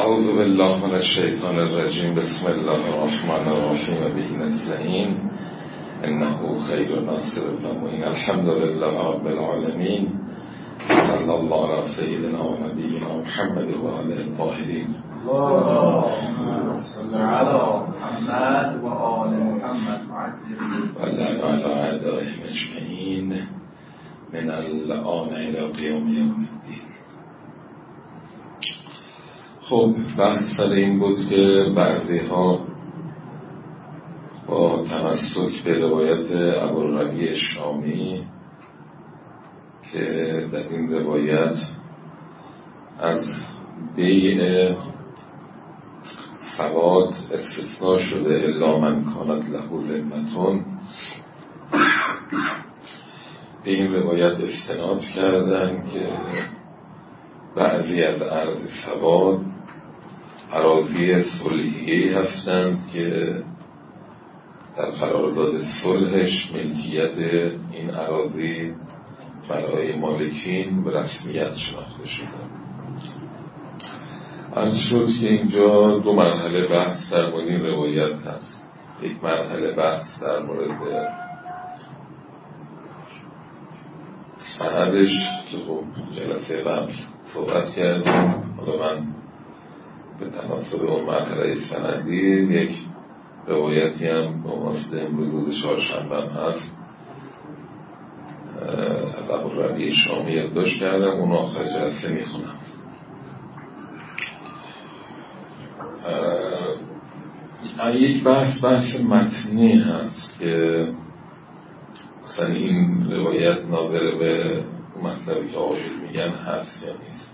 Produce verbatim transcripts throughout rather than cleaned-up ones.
اعوذ بالله من الشیطان الرجیم. بسم الله الرحمن الرحیم. به نستعین انه خیر ناصر و معین. الحمد لله رب العالمین. صلی الله علی سیدنا و نبینا محمد و آله الطاهرین. اللهم صل علی محمد و آل محمد و علی اعدائهم اجمعین من الآن الی قیام یوم الدین. خب بحث سر این بود که بعضی ها با تمسک به روایت ابوالربیع شامی که در این روایت از بیع سواد استثناء شده الا من کانت له ذمتون، به این روایت استناد کردن که بعضی از ارض سواد اراضی صلحیه‌ای هستند که در قرارداد صلحش ملکیت این اراضی برای مالکین به رسمیت شناخته شده. عرض شد که اینجا دو مرحله بحث در مورد این روایت هست. یک مرحله بحث در مورد سندش که خب جلسه قبل صحبت کردیم. حالا من به تناسب اون مرحله سندی یک روایتی هم به واسطه امروز روز چهارشنبه هست از ابوالربیع شامی یادداشت کردم، اون آخر جلسه میخونم. یک بحث بحث متنی هست که مثلا این روایت ناظر به مطلبی که آقایون میگن هست یا نیست.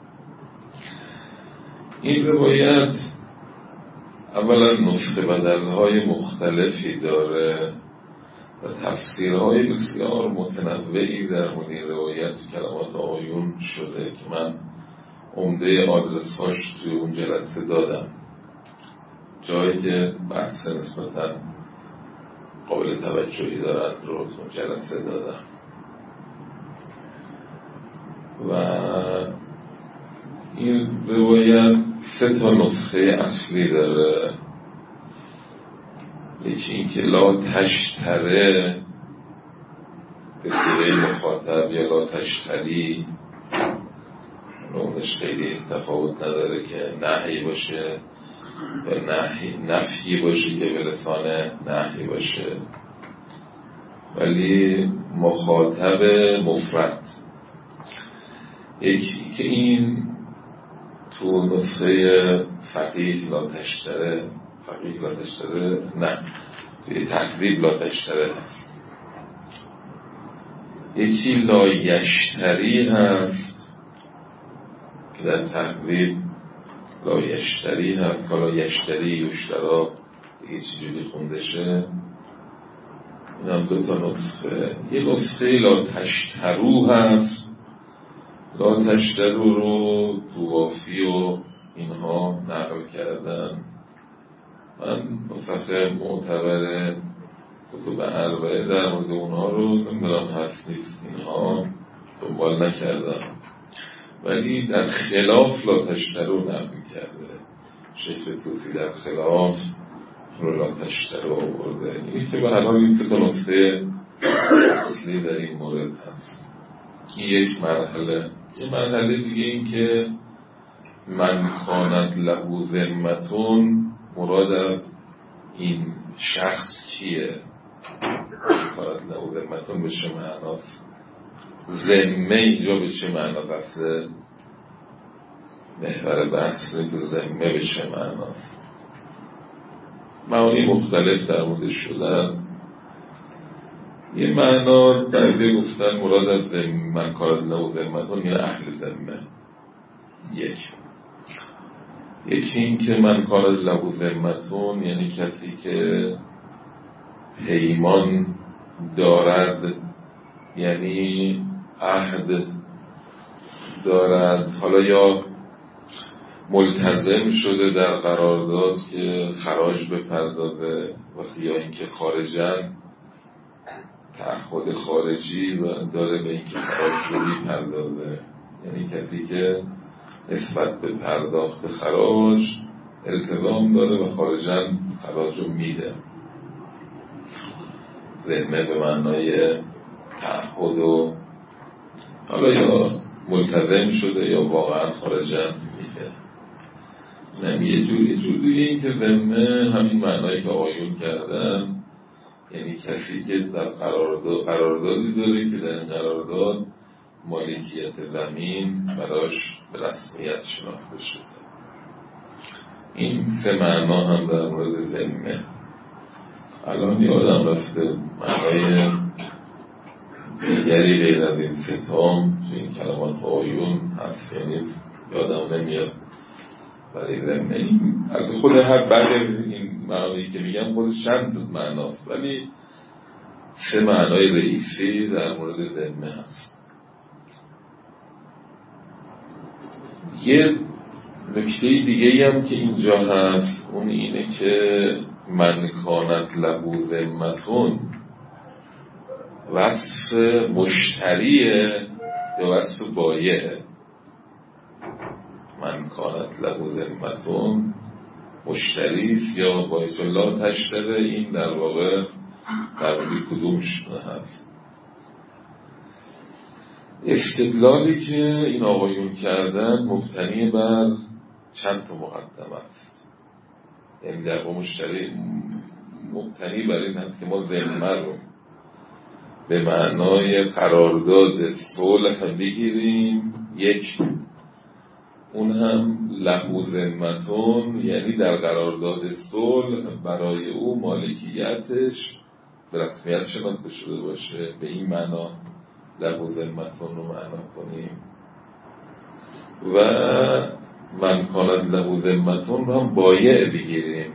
این روایت اولا نسخه بدلهای مختلفی داره و تفسیرهای بسیار متنوعی در مورد این روایت کلمات آقایون شده که من عمده آدرس‌هاش توی اون جلسه دادم، جایی که بحث نسبتاً قابل توجهی دارد رو اون جلسه دادم. و این روایت سه تا نسخه اصلی داره. یکی این که لا تشتره به صیغه مخاطب یا لا تشتری، اونش خیلی تفاوت نداره که نهی باشه یا نهی نفی باشه که به لسان نهی باشه، ولی مخاطب مفرد. یکی که این تو نسخه فقیه لا تشتره، فقیه لا تشتره نه، توی تهذیب لا تشتره هست. یکی لا یشتری هست که در تهذیب لا یشتری هست، لا یشتری یشترا دیگه چجوری خونده شه. این هم دو تا نسخه. یه نسخه لا تشترو هست. لا تشترو رو تو وافی و اینها نقل کردن. من نسخه معتبر کتب اربعه در مورد اونها رو نمیدونم هست نیست اینها دنبال نکردم، ولی در خلاف لا تشترو نقل کرده. شیخ توسی در خلاف رو لا تشترو آورده. اینی که به هر حال این سه نسخه اصلی در این مورد هست. این یک مرحله. یه مرحله دیگه این که من کانت له ذمتون، مراد از این شخص کیه؟ کانت له ذمتون به چه معناست؟ ذمه اینجا به چه معناست؟ اصل محور بحث که ذمه به چه معناست؟ معانی مختلف در مورد شدن. یه معنا بعضی گفتن مراد از ذمه من کانت له ذمتون یعنی اهل ذمه. یک یکی این که من کانت له ذمتون یعنی کسی که پیمان دارد، یعنی عهد دارد، حالا یا ملتزم شده در قرارداد که خراج بپردازه و یا اینکه خارجن تعهد خارجی و داره به اینکه خراج رو بپردازه. یعنی کسی که نسبت به پرداخت خراج التزام داره و خارجاً خراج رو میده. ذمه به معنای تعهد و حالا یا ملتزم شده یا واقعاً خارجاً میده. نمی یه جور یه جور دیگه این که ذمه همین معنایی که آقایون کردن، یعنی کسی که در قرارداد قراردادی داره که در این قرارداد مالکیت زمین براش به رسمیت شناخته شده. این سه معنا هم در مورد ذمه. الان یادم رفته معنای دیگری غیر از این ستام تو این کلمات آیون هست، یعنی یادم نمیاد. برای ذمه این از خود هر بعد این معنایی که میگم خودش چند معناست، ولی سه معنای رئیسی در مورد ذمه هست. یه نکته دیگه هم که اینجا هست اون اینه که من کانت له ذمتون وصف مشتریه یا وصف بایعه. من کانت له ذمتون مشتریست یا بایع الله تشتره، این در واقع در مورد کدومش هست؟ استدلالی که این آقایون کردن مبتنی بر چند تا مقدمه است. یعنی در واقع مشتری مبتنی بر این هست که ما ذمه رو به معنای قرارداد صلح بگیریم، یک اون هم له ذمتون، یعنی در قرارداد صلح برای او مالکیتش به رسمیت شناخته شده باشه. به این معنا له ذمتون رو معنا کنیم. و من کانت له ذمتون رو هم بایع بگیریم،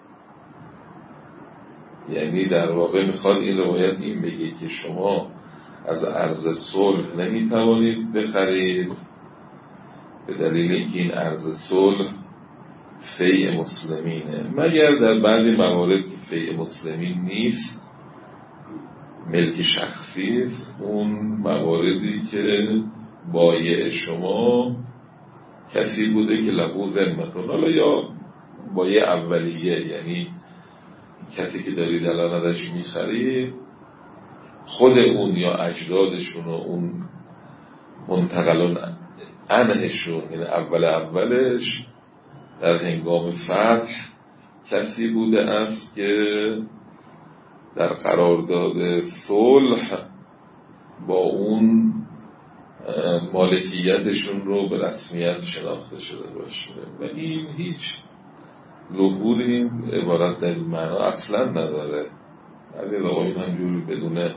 یعنی در واقع میخواد این روایت این بگه که شما از عرض صلح نمیتوانید بخرید به دلیل اینکه این عرض صلح فیع مسلمینه، مگر در بعضی موارد که فیع مسلمین نیست، ملک شخصی است، اون مواردی که بایع شما کسی بوده که له ذمتون، حالا یا بایع اولیه یعنی کسی که دارید الان ازش میخرید خود اون یا اجدادشون و اون منتقلون عنهشون، یعنی اول اولش در هنگام فتح کسی بوده است که در قرارداد صلح با اون مالکیتشون رو به رسمیت شناخته شده باشه. و این هیچ ظهوری عبارت در این معنا اصلا نداره. بعضی آقایون همجوری بدون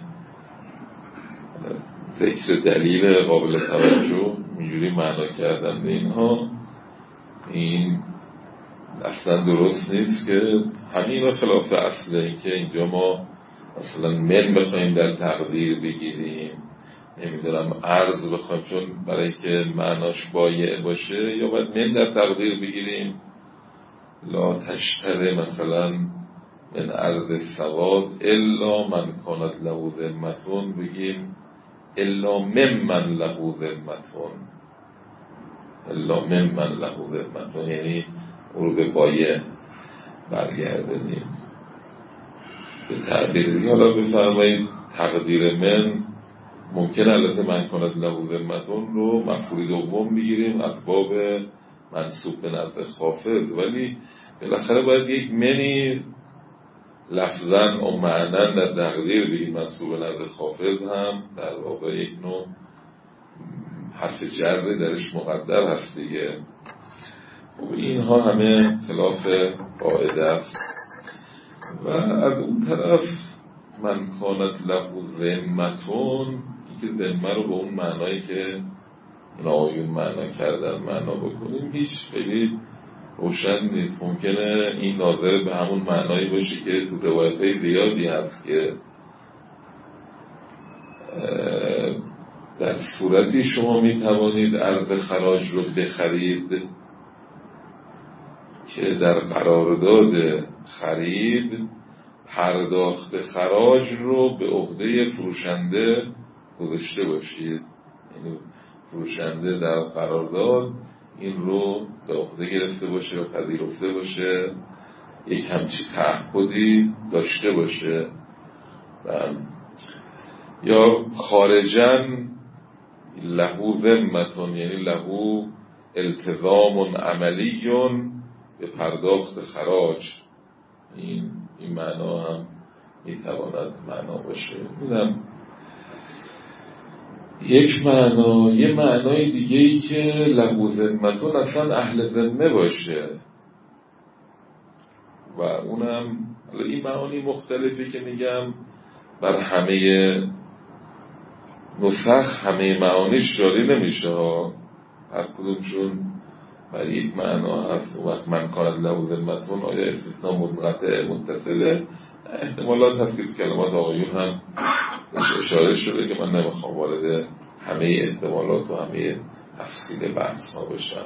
ذکر دلیل قابل توجه اینجوری معنا کردن به اینها، این اصلا درست نیست که همین خلاف اصله. این که اینجا ما اصلا من بخوایم در تقدیر بگیریم، نمیدونم عرض بخوایم، چون برای که معناش بایع باشه یا باید من در تقدیر بگیریم لا تشتره مثلا من عرض سواد الا من کانت له ذمتون، بگیم الا من من له ذمتون، الا من من له ذمتون، یعنی او رو به بایع برگردنیم. به تعبیر دیگه حالا بفرمایید تقدیر من ممکن البته من کانت له ذمتون رو مفعول دوم بگیریم از باب منصوب به نزد خافض، ولی بالاخره باید یک منی لفظاً و معناً در تقدیر بگیم. منصوب به نزد خافض هم در واقع یک نوع حرف جر درش مقدر هست دیگه. و اینها همه خلاف قاعده است. و از اون طرف من کانت له ذمتون، این که ذمه رو به اون معنایی که نایون معنا کردن معنا بکنیم هیچ خیلی روشن نیست. ممکنه این ناظر به همون معنایی باشه که تو روایت‌های زیادی هست که در صورتی شما می توانید عرض خراج رو بخرید که در قرارداد خرید پرداخت خراج رو به عهده فروشنده گذاشته باشید. یعنی فروشنده در قرارداد این رو به عهده گرفته باشه یا پذیرفته باشه، یک همچی تعهدی داشته باشه. یا خارجاً لهو ذمتون، یعنی لهو التزام عملی به پرداخت خراج. این این معنا هم میتواند معنا باشه. اینم یک معنا. یه معنای دیگه ای که لهو ذمتون اصلا اهل ذمه باشه و اونم این معانی مختلفی که میگم بر همه نسخ همه معانیش جاری نمیشه ها، هر کدومشون برای یک معنا هست. و وقت من کانت له ذمتون آیا استثناء منقطع متصله؟ احتمالات هست که کلمات آقایون هم اشاره شده که من نمیخوام وارد همه احتمالات و همه تفصیل بحث ها بشم.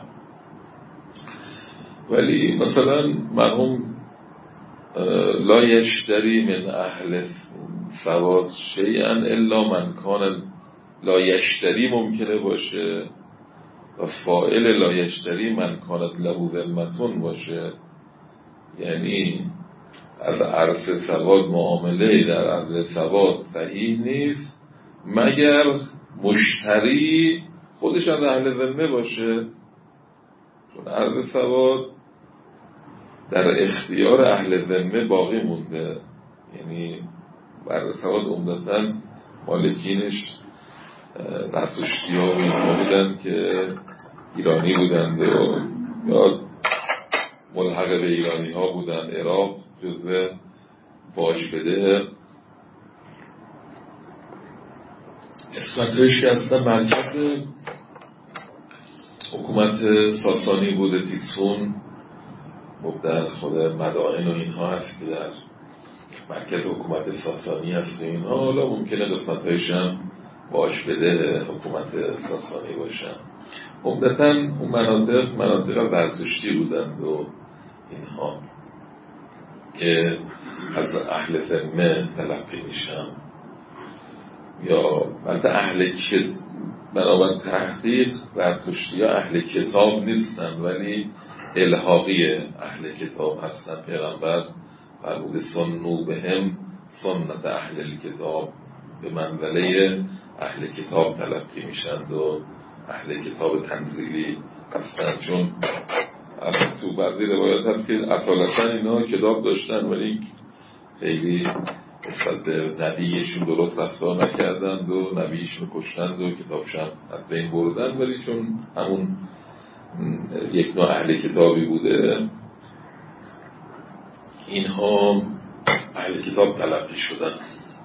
ولی مثلا مرحوم لا یشتری من اهل سواد شیئا الا من کان، لا یشتری ممکنه باشه و فاعل لا یشتری من کانت له ذمتون باشه، یعنی از عرض سواد معامله در عرض سواد صحیح نیست مگر مشتری خودش از اهل ذمه باشه، چون عرض سواد در اختیار اهل ذمه باقی مونده. یعنی عرض سواد عمدتاً مالکینش زرتشتی ها و اینها بودن که ایرانی بودند و یا ملحق به ایرانی ها بودن. عراق جزو باج بده اسمتش که اصلا مرکز حکومت ساسانی بوده. تیسفون در خود مدائن و اینها هست که در مرکز حکومت ساسانی هست و اینها. حالا ممکنه قسمت‌هایش هم باش بده حکومت ساسانی باشن. عمدتاً اون مناطق مناطق ورزشتی بودند و اینها که از اهل ذمه تلقی میشن. یا البته اهل کتاب بنابر تحقیق ورزشتی ها اهل کتاب نیستن ولی الحاقی اهل کتاب هستن. پیغمبر فرموده سنوا بهم سنت اهل الکتاب، به منزله اهل کتاب تلقی میشند و اهل کتاب تنزیلی هستند. چون تو بعضی روایات هست که اصالتا اینا کتاب داشتن ولی خیلی نسبت به نبیشون درست رفتار نکردند و نبیشون کشتند و کتابشون از بین بردن، ولی چون همون یک نوع اهل کتابی بوده اینها اهل کتاب تلقی شدن.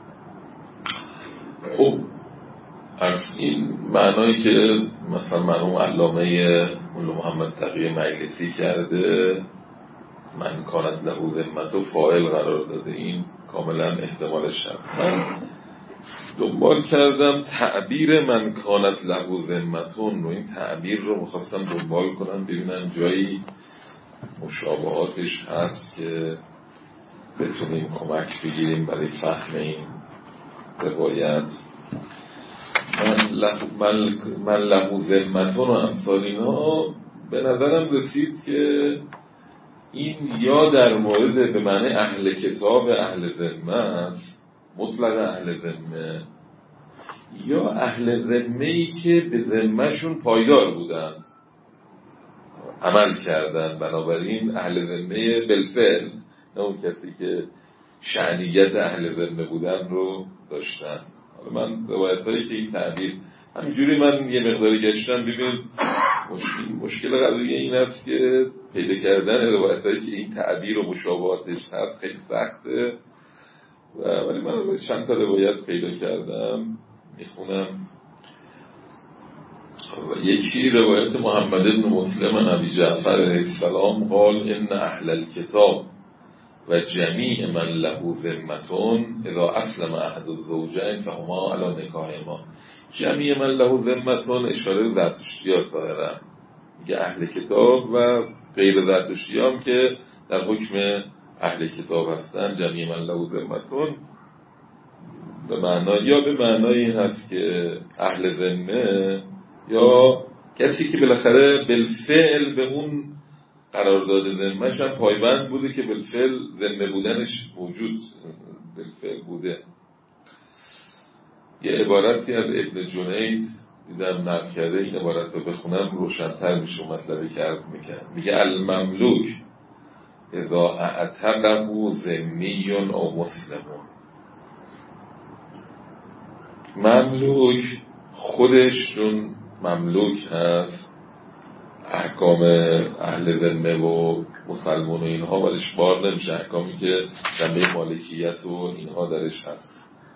خب از این معنایی که مثلا مرحوم علامه مولا محمد تقی مجلسی کرده من کانت له ذمت و فاعل قرار داده، این کاملا احتمالش هست. من دنبال کردم تعبیر من کانت له ذمتون و این تعبیر رو میخواستم دنبال کنم ببینم جایی مشابهاتش هست که بتونیم کمک بگیریم برای فهم این روایت. من له من, من له ذمتون و امثال اینا به نظرم رسید که این یا در مورد به معنی اهل کتاب اهل ذمه است، مطلق اهل ذمه، یا اهل ذمه‌ای که به ذمه‌شون پایدار بودن عمل کردن، بنابراین اهل ذمه بالفعل، نه اون کسی که شأنیت اهل ذمه بودن رو داشتن. حالا من روایت‌هایی که این تعبیر همینجوری من یه مقداری گشتم ببین مشکل مشکل قضیه این است که پیدا کردن روایت‌هایی که این تعبیر و مشابهاتش هست خیلی سخته، ولی من چند تا روایت پیدا کردم میخونم. یکی روایت محمد بن مسلم عن ابی جعفر علیه السلام قال ان اهل الكتاب و جمیع من له ذمتون اذا اسلم احد الزوجین فهما علی نکاحهما. جمیع من له ذمتون اشاره به زرتشتی‌ها ظاهرا میگه اهل کتاب و غیر زرتشتی هم که در حکم اهل کتاب هستن. جمیع من له ذمتون به معنای یا به معنای این هست که اهل ذمه یا کسی که بالاخره بالفعل به اون قرارداد ذمه‌ش هم پایبند بوده که بالفعل ذمه بودنش موجود بالفعل بوده. یه عبارتی از ابن جنید دیدم نقل کرده، این عبارت رو بخونم روشن‌تر میشه مطلبی که عرض میکنم. میگه المملوک اذا اعتقه ذمی او مسلمون، مملوک خودش چون مملوک هست احکام اهل ذمه و مسلمون و اینها برش بار نمیشه، احکامی که جنبه مالکیت و اینها درش هست،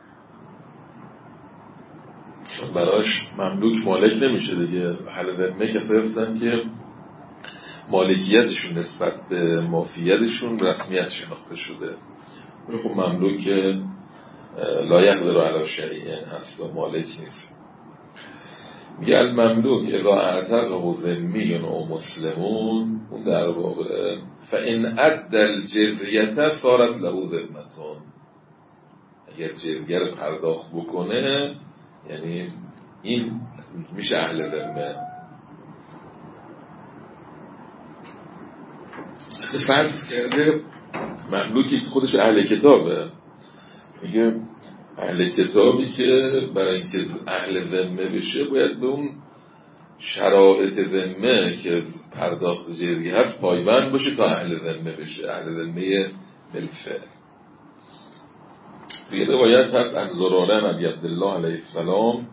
چون براش مملوک مالک نمیشه دیگه. اهل ذمه کسایی هستن که مالکیتشون نسبت به مافیتشون رسمیت شناخته شده. خب مملوک لا یقدر علی شیء هست و مالک نیست. میگه المملوک اذا اعتقه ذمی او مسلمون، اون در واقع فان ادى الجزیه صارت له ذمتون، اگر جزیه رو پرداخت بکنه یعنی این میشه اهل ذمه. فرض کرده مملوکی خودش اهل کتابه، میگه اهل کتابی که برای اینکه اهل ذمه بشه باید به اون شرایط ذمه که پرداخت جزیه هست پایبند باشه تا اهل ذمه بشه، اهل ذمه بالفعل. توی روایت هست از زراره نبی عبدالله علیه السلام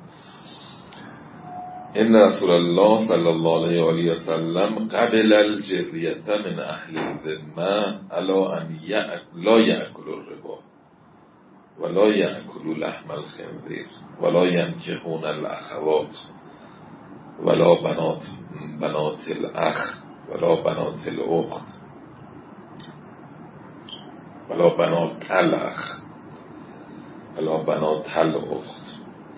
ان رسول الله صلی الله علیه و آله و سلم قبل الجزیه من اهل الذمه الا ان لا یأکل الربا ولا یأکل لحم الخنزیر ولا ینکحون الاخوات ولا بنات بنات الاخ ولا بنات الاخت ولا بنات الاخ ولا بنات الاخت.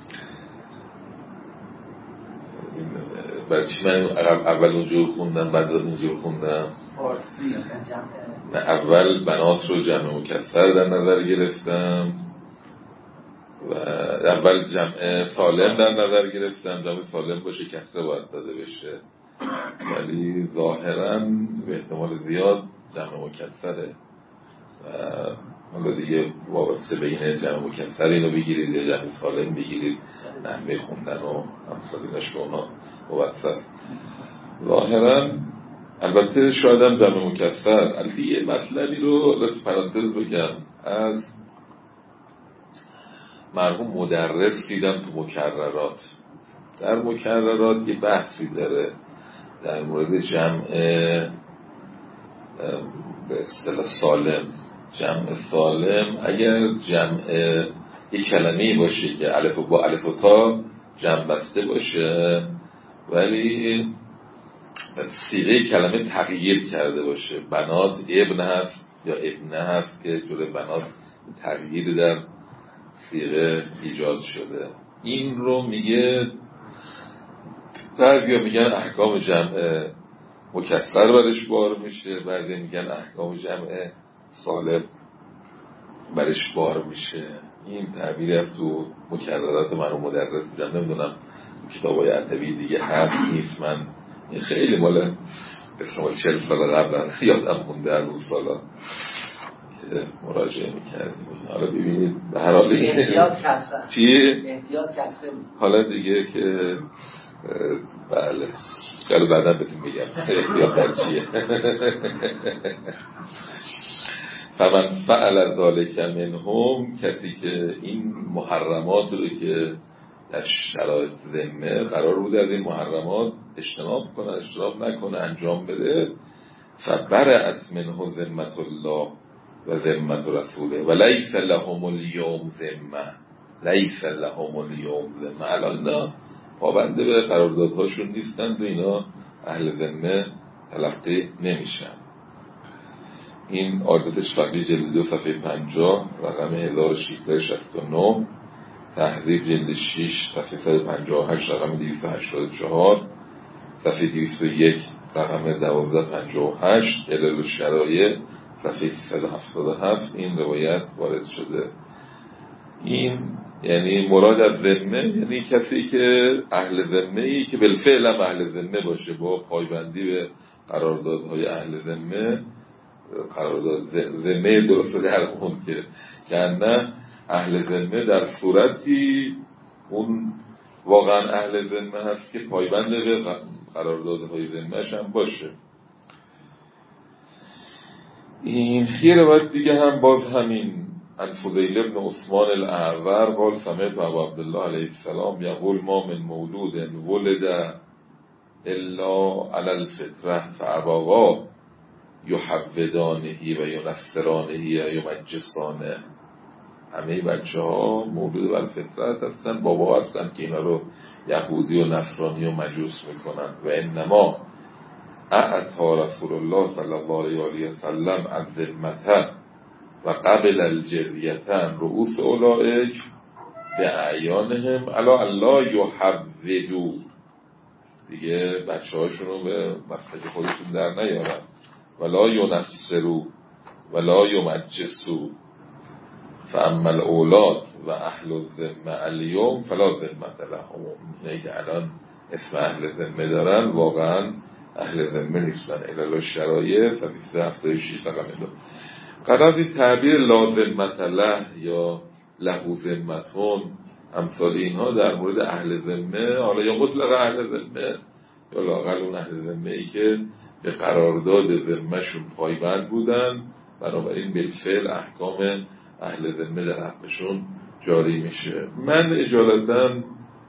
برای چی من اول اونجور خوندم بعد اونجور خوندم؟ نه، اول بنات رو جمع مکسر در نظر گرفتم و اول جمع سالم در نظر گرفتم، جمع سالم باشه کسره باید داده بشه، ولی ظاهرا به احتمال زیاد جمع مکسره و حالا دیگه وابسته به اینه جمع مکسر اینو بگیرید یا جمع سالم بگیرید، نحوه خوندن و همسالینش به اونا وابسته. ظاهرا البته شاید هم جمع مکسر. البته یه مطلبی رو لطف پرانتز بگم، از مرحوم مدرس دیدم تو مکررات، در مکررات یه بحثی داره در مورد جمع به اصطلاح سالم. جمع سالم اگر جمع یک کلمه‌ای باشه که الف و با الف و تا جمع بسته باشه ولی صیغه کلمه تغییر کرده باشه، بنات ابن هست یا ابنه هست که جلوی بنات تغییر در صیغه ایجاد شده، این رو میگه بعضیا میگن احکام جمع مکسر برش بار میشه، بعضی میگن احکام جمع سالم برش بار میشه. این تعبیری از تو مکررات مرحوم مدرس دیدم، نمیدونم کتابای عتبی دیگه هست نیست، من این خیلی مال احتمال چهل سال قبل یادم مونده از اون سالا که مراجعه میکردیم. حالا ببینید به هر حال احتیاط کسره چی؟ احتیاط کسره حالا دیگه که بله قالو بعدا بهتون میگم احتیاط در چیه. فمن فعل ذلک منهم، کسی که این محرمات رو که در شرایط ذمه قرار بوده از این محرمات اجتناب کنه، اشتراک نکنه، انجام بده، فبرأت منه ذمت الله و ذمت رسوله و لیس لهم اليوم ذمه لیس لهم اليوم ذمه. الان اینا پابنده به قراردادهاشون نیستند و اینا اهل ذمه تلقی نمیشن. این عادتش فقیه جلد دو صفحه پنجاه رقم هزار و ششصد و شصت و نه، تحریب جلد شش صفحه صد و پنجاه و هشت رقم دویست و هشتاد و چهار، صفحه دویست و یک رقم دوازده پنجاه و هشت، علل الشرایع صفحه سیصد و هفتاد و هفت این روایت وارد شده. این یعنی مراد از ذمه یعنی کسی که اهل ذمه ای که بالفعل هم اهل ذمه باشه، با پایبندی به قراردادهای اهل ذمه، قرارداد ذمه درست در اون که کنه اهل ذمه در صورتی اون واقعا اهل ذمه هست که پایبند به قراردادهای ذمهش هم باشه. این یه روایت دیگه هم باز همین عن فضیل ابن عثمان الاعور قال سمعت ابا عبدالله علیه السلام یقول ما من مولود ولد الا علی الفطره فابواه یحودانه و ینصرانه و یمجسانه. همه بچه ها مولود بر فطرت هستن، بابا هستن که اینا رو یهودی و نصرانی و مجوس میکنن. و انما اعطا رسول الله صلی الله علیه و سلم از ذمته و قبل الجزیتن رؤوس اولئک به اعیانهم الا الله یحودو. دیگه بچه هاشون رو به مسجد خودشون در نیارن. ولا ینصرو ولا یمجسو فاما الاولاد و اهل الذمه الیوم فلا ذمه لهم. اینه که الان اسم اهل ذمه دارن واقعا اهل ذمه نیستن. الا شرایط سیصد و هفتاد و شش رقم دو. قرار این تعبیر لا ذمه له یا له ذمتون امثال اینها در مورد اهل ذمه، حالا یا مطلق اهل ذمه یا لااقل اون اهل ذمه ای که به قرارداد ذمهشون پایبند بودن، بنابراین بالفعل احکام اهل ذمه در حقشون جاری میشه. من اجالتا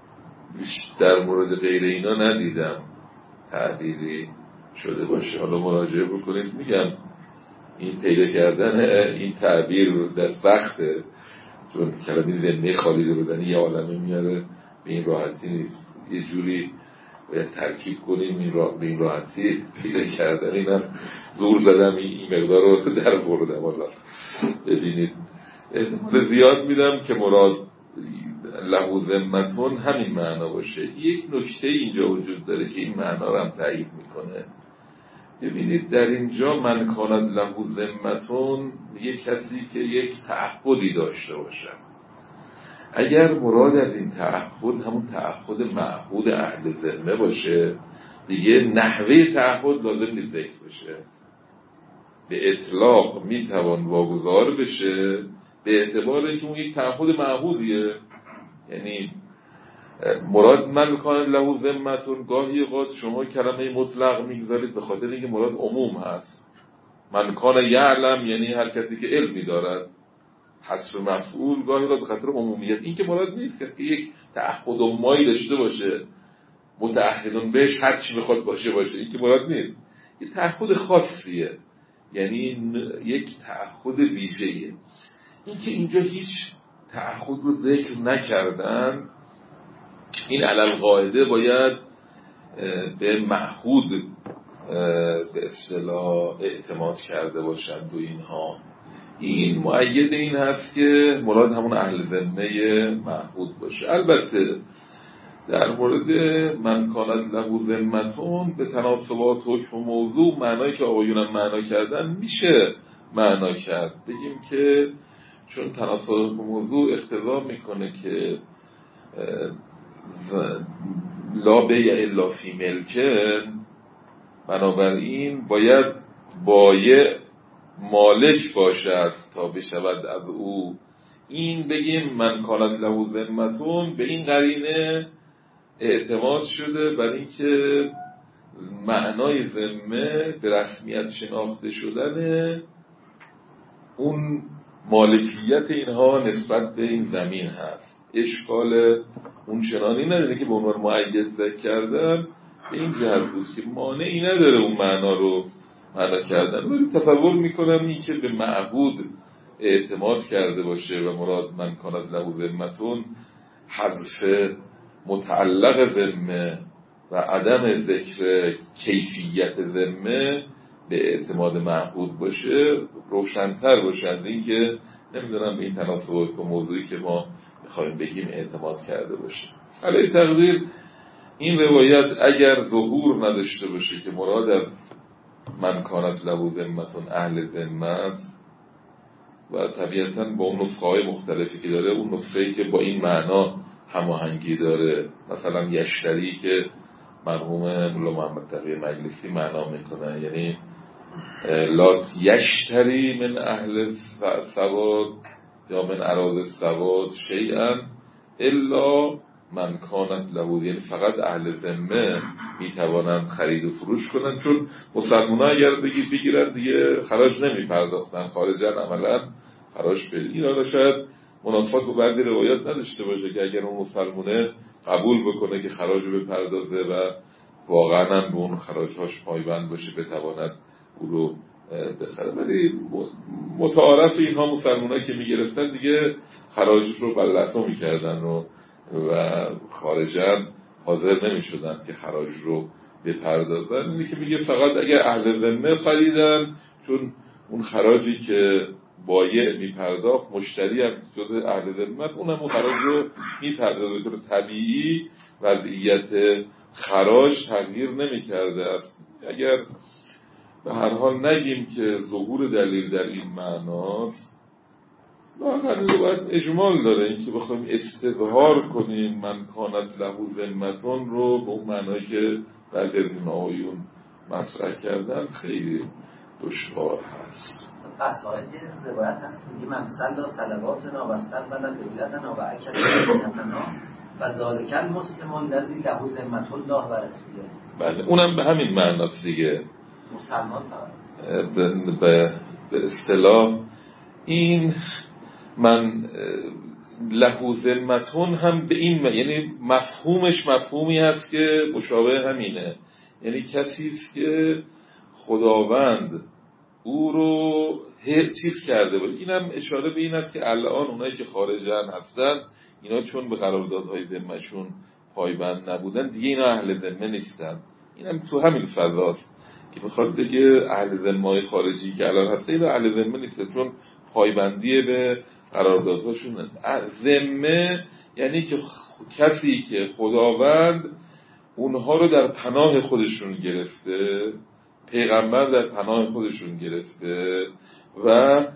در مورد غیر اینا ندیدم تعبیری شده باشه، حالا مراجعه بکنید. میگم این پیدا کردن این تعبیر در سخته، چون کلمه ذمه خالی رو بدن یه عالمه میاره، به این راحتی نیست. یه جوری باید ترکیب کنیم این را... به این راحتی پیدا کردن. اینم زور زدم این مقدار رو در بردم. والا ببینید احتمال زیاد میدم که مراد له ذمتون همین معنا باشه. یک نکته اینجا وجود داره که این معنا رو هم تایید میکنه. ببینید در اینجا من کاند له ذمتون یک کسی که یک تعهدی داشته باشه. اگر مراد از این تعهد همون تعهد معهود اهل ذمه باشه، دیگه نحوه تعهد لازم نیست ذکر بشه، به اطلاق میتوان واگذار بشه به اعتبار که اون یک تعهد معهودیه. یعنی مراد من کان له ذمتون، گاهی اوقات شما کلمه مطلق میگذارید به خاطر اینکه مراد عموم هست. من کان یعلم یعنی هر کسی که علمی دارد، حصر مفعول گاهی اوقات به خاطر عمومیت. این که مراد نیست که یک تعهد مایی داشته باشه متعهدون بهش هر چی میخواد باشه باشه، این که مراد نیست. یه تعهد خاصیه، یعنی یک تعهد ویژه‌ایه. این که اینجا هیچ تعهد رو ذکر نکردن، این علل قاعده باید به معهود به اصطلاح اعتماد کرده باشند و اینها. این مؤید این هست که مراد همون اهل ذمه معهود باشه. البته در مورد من کانت له ذمتون به تناسبات حکم موضوع معنایی که آقایونم معنا کردن میشه معنا کرد. بگیم که چون تناسبات موضوع اقتضا میکنه که لا بیع الا فی ملکن، بنابراین باید بایع مالک باشد تا بشود از او. این بگیم من کانت له ذمتون به این قرینه اعتماد شده بر اینکه معنای ذمه به رسمیت شناخته شدن اون مالکیت اینها نسبت به این زمین هست. اشکال اون چنانی نداره که به عنوان مؤید ذکر کردن، به این جهت بود که مانعی نداره اون معنا رو معنا کردن، ولی تصور میکنم این که به معهود اعتماد کرده باشه و مراد من کانت له ذمتون حذف متعلق ذمه و عدم ذکر کیفیت ذمه به اعتماد معهود باشه روشن‌تر باشه از این که نمیدونم به این تناسبات با موضوعی که ما میخوایم بگیم اعتماد کرده باشه. علی تقدیر این روایت اگر ظهور نداشته باشه که مراد از من کانت له ذمتون اهل ذمه است، و طبیعتاً با اون نسخه های مختلفی که داره، اون نسخه‌ای که با این معنا هماهنگی داره، مثلا یشتری که مرحوم مولا محمد تقی مجلسی معنا میکنه، یعنی لا یشتری من اهل سواد یا من اراضی سواد شیئا الا من کانت له، یعنی فقط اهل ذمه میتوانند خرید و فروش کنند، چون مسلمان ها اگر بگیر بگیرن دیگه خراج نمی پرداختن، خارجن عملا خراج به ایران شاید منافات و بعضی روایات نداشته باشه که اگر اون مسلمانه قبول بکنه که خراج رو بپردازه و واقعا به اون خراجهاش پایبند باشه بتواند او رو بخره. ولی متعارف اینها مسلمان‌ها که میگرفتن دیگه خراج رو بلعتو میکردن و و خارجن حاضر نمیشدن که خراج رو بپردازن. اینی که میگه فقط اگر اهل ذمه خریدن، چون اون خراجی که بایع میپرداخت مشتری هم جز اهل ذمه است، اونم اون خراج رو میپردازه. به طور طبیعی وضعیت خراج تغییر نمیکرده است. اگر به هر حال نگیم که ظهور دلیل در این معناست، لااقل باید اجمال داره، این که بخوایم استظهار کنیم من کانت له ذمتون رو به اون معنایی که بعضی از این آقایون مطرح کردن خیلی دشوار هست. قصائد روایت هست میگه من صلی صلواتنا و استقبل قبلتنا و اکل قبلتنا و ذالک المسلم الذی له ذمة الله و رسوله. بله اونم به همین معناست دیگه، مسلمان به به اصطلاح این من له ذمتون هم به این م... یعنی مفهومش مفهومی هست که مشابه همینه، یعنی کسی است که خداوند او رو چیز کرده باشه. اینم اشاره به این است که الان اونایی که خارجن هستن اینا چون به قراردادهای ذمهشون پایبند نبودن دیگه اینا اهل ذمه نیستن. اینم تو همین فضاست که میخواد بگه اهل ذمه خارجی که الان هسته اینا اهل ذمه نیستن، چون پایبندی به قراردادهاشون. ذمه یعنی که کسی که خداوند اونها رو در پناه خودشون گرفته، پیغمبر در پناه خودشون گرفته و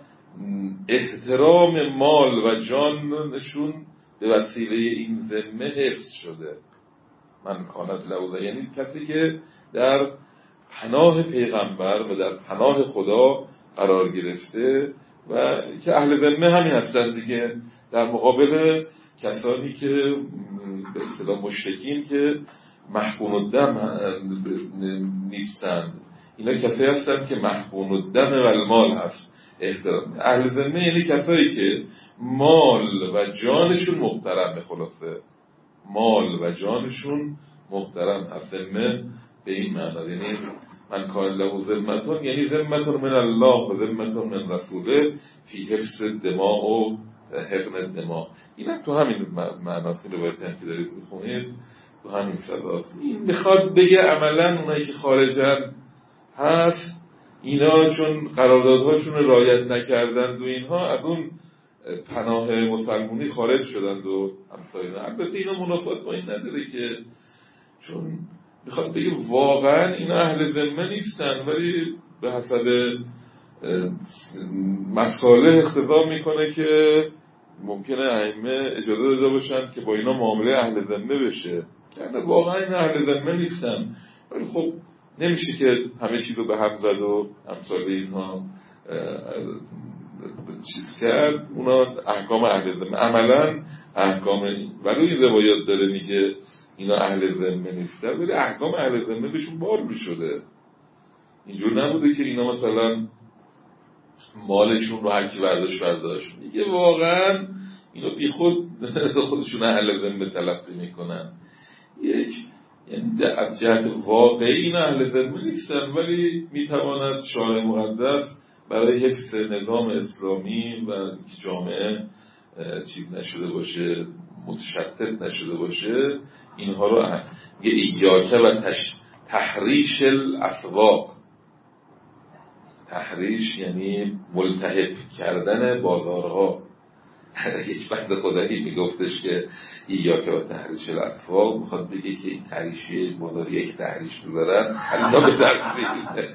احترام مال و جانشون به وسیله این ذمه حفظ شده. من کانت له، یعنی کسی که در پناه پیغمبر و در پناه خدا قرار گرفته و که اهل ذمه همین هستند دیگه، در مقابل کسانی که به اصطلاح مشرکین که محقون الدم نیستند. اینا کسایی هستند که محقون الدم و المال هست. احترام اهل ذمه یعنی کسایی که مال و جانشون محترم، خلاصه مال و جانشون محترم هست. ذمه به این معنی یعنی من کان له ذمتون، یعنی ذمتون من الله و ذمتون من رسوله فی حفظ دماء و حقن الدماء. اینا تو همین معناست. این روایتی هم که دارید میخونید تو همین فضاست. این میخواد بگه عملا اونایی که خارجن هست اینا چون قراردادهاشون رو رعایت نکردند و اینها از اون پناه مسلمونی خارج شدند و همسایه. البته اینا منافات با این نداره که چون میخواد بگه واقعا اینا اهل ذمه نیستن، ولی به حسب مسائل اقتضا میکنه که ممکنه ائمه اجازه داده باشن که با اینا معامله اهل ذمه بشه، که واقعا اینا اهل ذمه نیستن. ولی خب نمیشه که همه چیز رو به هم زد و امثال اینها چیز کرد. اونا احکام اهل ذمه عملا احکام، ولی این روایات داره میگه اینا اهل ذمه نیستن ولی احکام اهل ذمه بهشون بار میشده. اینجور نبوده که اینا مثلا مالشون رو هر کی برداشت برداشت. میگه واقعا اینا بی خود خودشون اهل ذمه تلقی میکنن. یک یعنی از جهت واقعی اینا اهل ذمه نیستن، ولی میتواند شارع مقدس برای حفظ نظام اسلامی و جامعه چیز نشده باشه، متشتت نشده باشه، اینها رو یه ایاکه و تش... تحریش الاسواق. تحریش یعنی ملتهب کردن بازارها، یک بند خدایی میگفتش که ایاک و تحریش الاسواق، میخواد بگه که این تحریشی بازاری یک تحریش بذارن حالا به درستی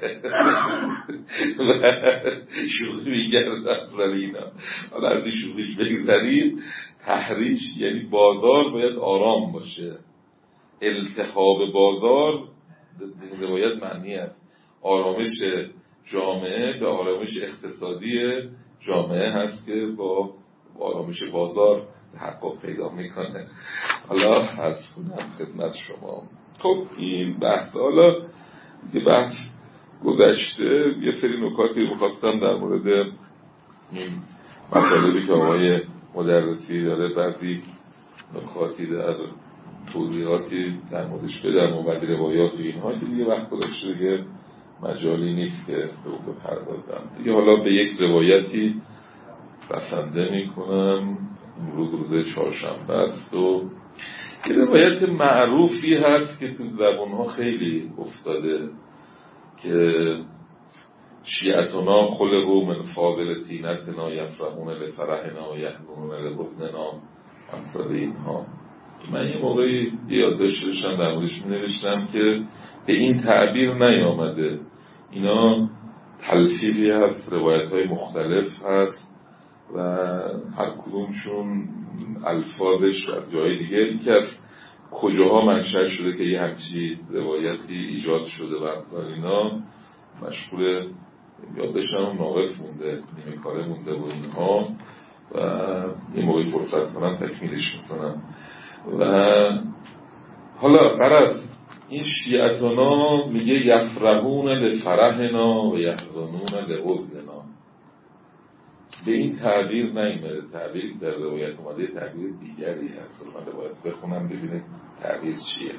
و شوخی میگردن ولی اینا حالا از این شوخیش بگذارید. تحریش یعنی بازار باید آرام باشه. التهاب بازار در روایت معنی است آرامش جامعه به آرامش اقتصادی جامعه هست که با آرامش بازار تحقق پیدا میکنه. حالا عرض کنم خدمت شما. خب این بحث حالا دیگه بحث گذشته. یه سری نکاتی میخواستم در مورد این مطالبی که آقای مدرسی داره بعضی نکاتی در توضیحاتی در موردش بدم و بعضی روایات و اینها که دیگه وقت گذاشته دیگه مجالی نیست که به اون بپردازم دیگه. حالا به یک روایتی بسنده میکنم. امروز روز چهارشنبه است و یه روایت معروفی هست که تو زبانها خیلی افتاده که شیعتنا خلقوا من فاضل طینتنا یفرحون لفرحنا و یحزنون لحزننا امثال اینها. من یه موقعی یاد داشته باشم در موردش می‌نوشتم که به این تعبیر نیامده، اینا تلفیقی هست، روایت‌های مختلف هست و هر کدومشون الفاظش از جای دیگه این که از کجاها منشأ شده که یه همچی روایتی ایجاد شده و اینا مشغول یادشم ناقص مونده، نیمه کاره مونده و اینها و این موقعی فرصت کنم تکمیلش میکنم. و حالا غرض این شیعتنا میگه یفرحون لفرحنا و یحزنون لحزننا. به این تعبیر نیامده، تعبیر در روایت اومده تعبیر دیگری هست. من باید بخونم ببینید تعبیر چیه.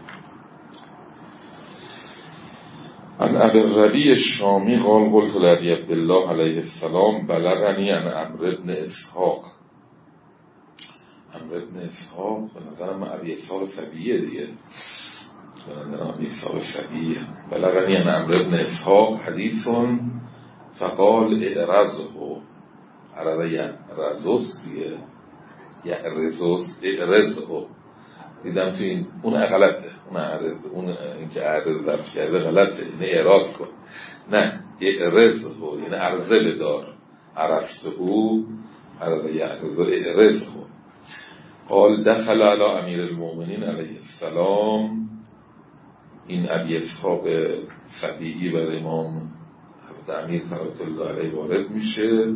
عن ابی الربیع الشامی قال قلت لابی عبدالله علیه السلام بلغنی عن عمرو بن اسحاق. عمرو بن اسحاق به نظرم ابی اسحاق سبیه دیگه، به نظرم ابی اسحاق سبیه. بلغنی عن عمرو بن اسحاق حدیث فقال اعرضه. عرضه یعرضوس دیگه، یعرضوس اعرضه. دیدم تو این اون غلطه، اون عرض اون اینکه عرض ضبط کرده غلطه، نه اعراض کن، نه اعرضه یعنی عرضه بدار. عرضته او عرضه یعرضه اعرضه. قال دخل علی امیر المؤمنین علیه السلام. این ابی اسحاق سبیعی بر امام حضرت امیر صلوات الله علیه وارد میشه.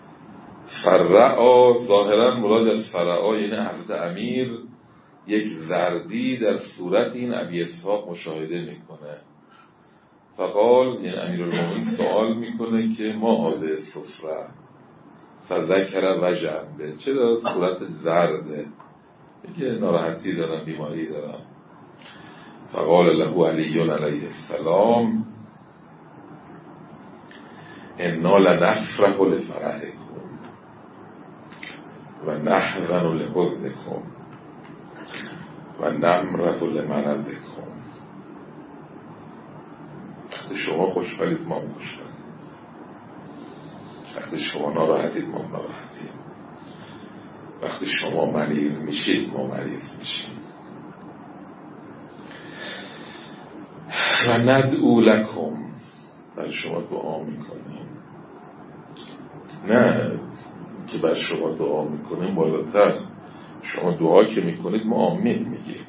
فرعا ظاهرا مراد از فرعا یعنی حضرت امیر یک زردی در صورت این ابی اسحاق مشاهده میکنه. فقال یعنی امیرالمومنین سوال میکنه که ما هاذه صفرة فذکر وجع به، چرا صورت زرده؟ میگه ناراحتی دارم، بیماری دارم. فقال له علی علیه السلام انا لنفرح لفرحکم و نحزن لحزنکم و نمرض لمرضکم. وقتی شما خوشحالید ما خوشحالیم، وقتی شما ناراحتید ما ناراحتیم، وقتی شما مریض میشید ما مریض میشیم. و ندعو لکم، بر شما دعا میکنیم. نه که بر شما دعا میکنیم، بالاتر شما دعا که میکنید ما آمین میگیم.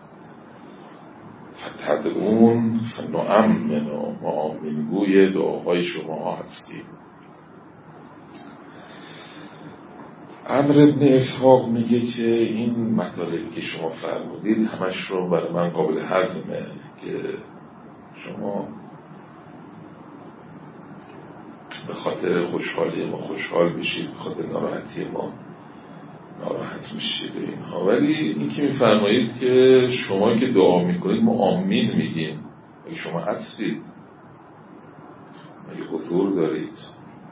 فتدعون فنؤمن، ما آمینگوی دعاهای شما هستیم. عمرو بن اسحاق میگه که این مطالبی که شما فرمودید همش رو برای من قابل هضمه که شما به خاطر خوشحالی ما خوشحال بشید، به خاطر ناراحتی ما ناراحت میشید اینها. ولی این که میفرمایید که شما که دعا میکنید ما آمین میگیم، اگه شما هستید، اگه حضور دارید.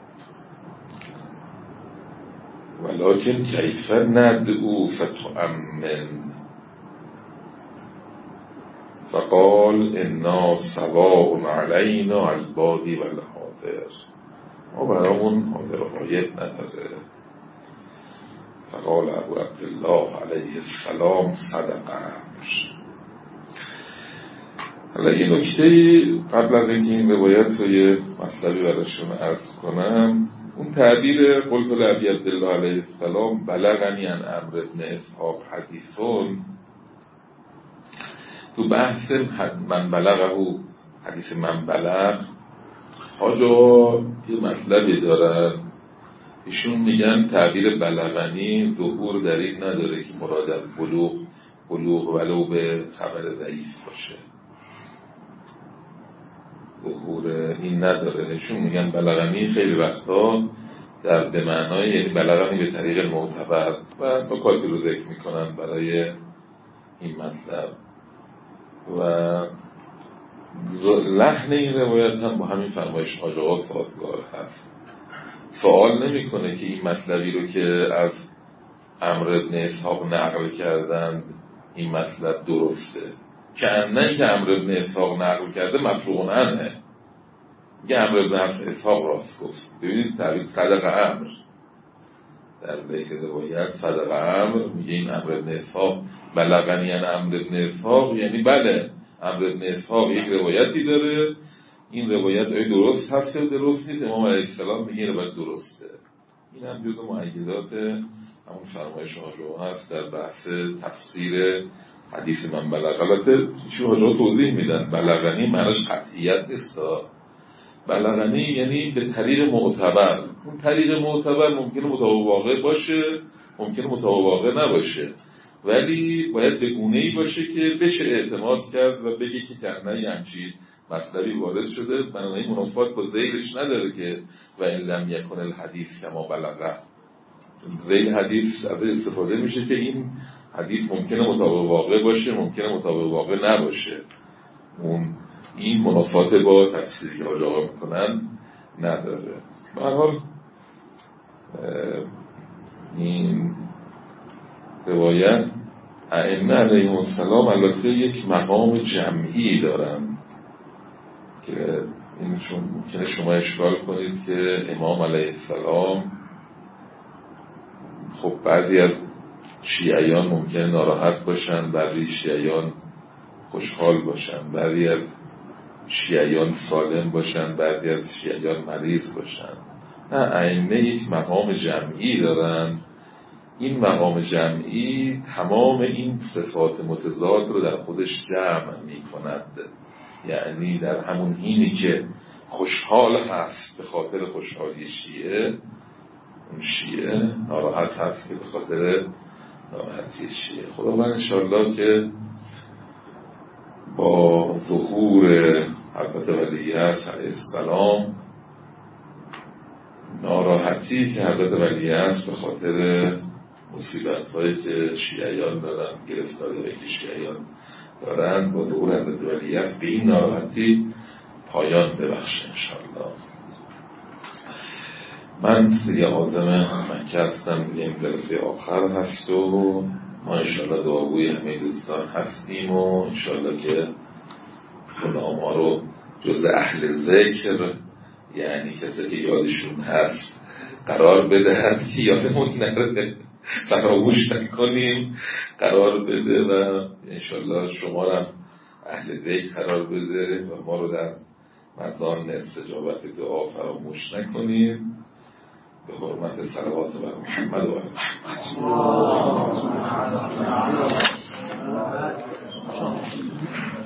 ولکن کیف ندعو فتؤمن. فقال انا سواء علینا البادی والحاضر، ما برامون حاضر و غایب نداره. قال ابو عبدالله علیه السلام صدق عمرو. حالا یه نکته قبل از اینکه این روایت رو یه مطلبی براشون عرض کنم، اون تعبیر قلت لابی عبدالله علیه السلام بلغنی عن عمرو بن اسحاق حدیثون، تو بحث من بلغه حدیث من بلغ حاجا یه مطلبی دارن، ایشون میگن تعبیر بلغنی ظهور در این نداره که مراد از بلوغ بلوغ ولو به خبر ضعیف باشه، ظهور این نداره. ایشون میگن بلغنی خیلی وقتا در به معنای یعنی بلغنی به طریق معتبر و نکاتی رو ذکر میکنن برای این مطلب و لحن این روایت هم با همین فرمایش آقا سازگار هست. سوال نمیکنه که این مطلبی رو که از عمرو بن اسحاق نقل کردن این مطلب درسته، که نه که عمرو بن اسحاق نقل کرده مفروغ عنه، میگه عمرو بن اسحاق راست گفت. ببینید تعبیر صدق عمرو در ذکر روایت صدق عمرو، میگه این عمرو بن اسحاق بلغنی عن عمرو بن اسحاق، یعنی بله عمرو بن اسحاق یک روایتی داره، این روایت آیا درست هست یا درست نیست؟ امام علیه السلام میگه روایت درسته. این هم جزو مؤیدات همون فرمایش حاجا هست در بحث تفسیر حدیث من بلغ. البته چون حاجا توضیح میدن بلغنی معناش قطعیت نیست، بلغنی یعنی به طریق معتبر. اون طریق معتبر ممکنه مطابق واقع باشه، ممکنه مطابق واقع نباشه، ولی باید به گونه‌ای باشه که بشه اعتماد کرد و بگه که کنه یه همچین مطلبی وارد شده، بنابراین منافات با ذیلش نداره که و این لم یکن الحدیث کما بلغه. ذیل حدیث از استفاده میشه که این حدیث ممکنه مطابق واقع باشه، ممکنه مطابق واقع نباشه. اون این منافات با تفسیری که آقا میکنن نداره. به هر حال این روایت ائمه علیهم السلام البته یک مقام جمعی دارن که این چون ممکنه شما اشکال کنید که امام علیه السلام خب بعضی از شیعیان ممکنه ناراحت باشن، بعضی شیعیان خوشحال باشن، بعضی از شیعیان سالم باشن، بعضی از شیعیان مریض باشن. نه، ائمه یک مقام جمعی دارن. این مقام جمعی تمام این صفات متضاد رو در خودش جمع می کند، یعنی در همون حینی که خوشحال هست به خاطر خوشحالی شیعه، اون شیعه ناراحت هست که به خاطر ناراحتی شیعه. خداوند انشاءالله که با ظهور حضرت ولیعصر علیه السلام ناراحتی که حضرت ولیعصر به خاطر مصیبت هایی که شیعیان دارن، گرفتاری هایی که شیعیان دارن، با ظهور حضرت ولیعصر به این ناراحتی پایان ببخشه انشاءالله. من دیگه عازم مکه هستم، دیگه این جلسه آخر هست و ما انشاءالله دعاگوی همه دوستان هستیم و انشاءالله که خدا ما رو جز اهل ذکر، یعنی کسی که یادشون هست قرار بدهد که یادمون نره، فراموش نکنیم، قرار بده و انشاءالله شما رو اهل ذکر قرار بده و ما رو در مزان استجابت دعا فراموش نکنیم. به حرمت صلوات بر محمد و آل محمد.